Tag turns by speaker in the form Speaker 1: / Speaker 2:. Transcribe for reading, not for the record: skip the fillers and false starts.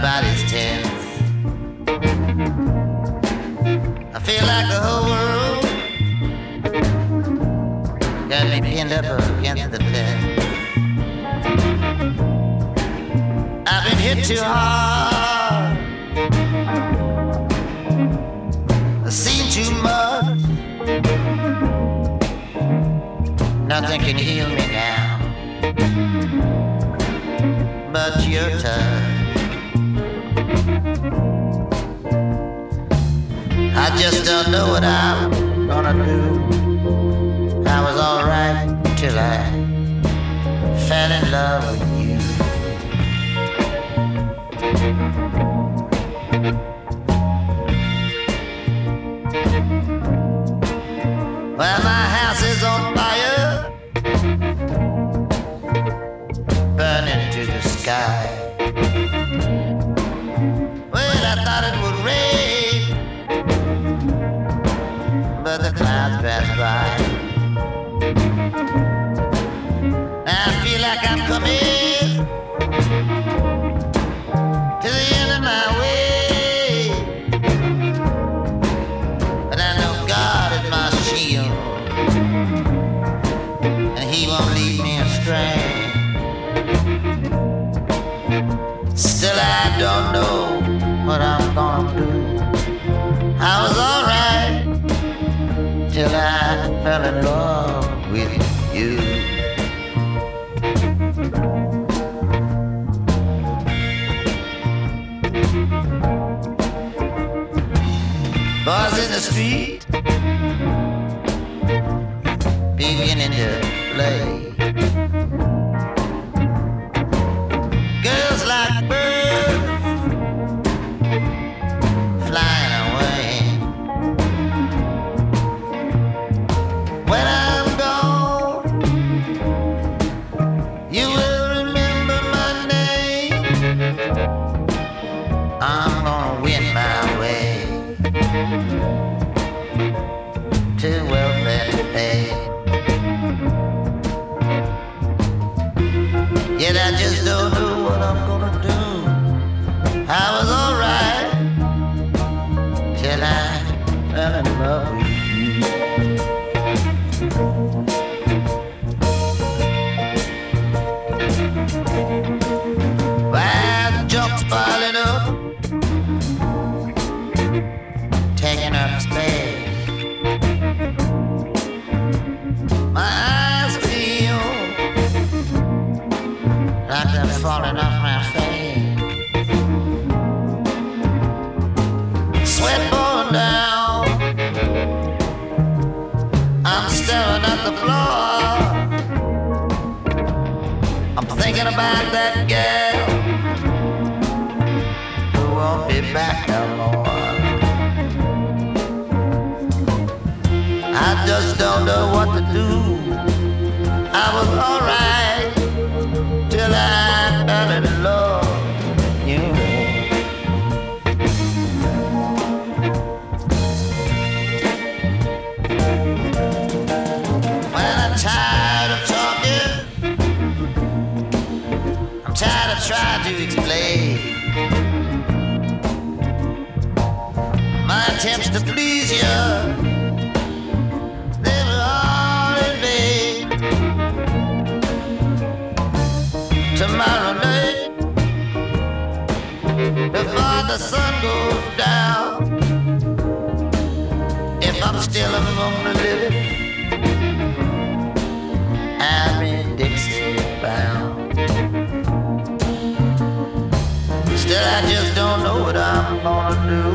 Speaker 1: body's tense. I feel like the whole world got me pinned up against the fence. I've been hit too hard, I've seen too much. Nothing can heal me now but your touch. I just don't know what I'm gonna do. I was alright till I fell in love with you. Well, my house is on fire, burning to the sky. Well, I thought it would rain, but the clouds passed by. Now I feel like I'm coming to the end of my way, but I know God is my shield, and He won't lead me astray. Still I don't know what I'm gonna do. I was alright till I fell in love with you. Boys in the street beginning to play. Girls like birds flying away. When I'm gone, you will remember my name. I'm gonna win my way to welfare and fame. Yet I just don't know what I'm gonna do. I was alright till I fell in love with you. Well, the junk's piling up, taking up space. My eyes feel like they're falling off my face. Sweat pouring down, I'm staring at the floor. I'm thinking about that girl who won't be back no more. I just don't know what to do. I was alright till I fell in love with you. Well, I'm tired of talking, I'm tired of trying to explain my attempts to please you. Tomorrow night, before the sun goes down, if I'm still among the living, I'm in Dixie bound. Still I just don't know what I'm gonna do.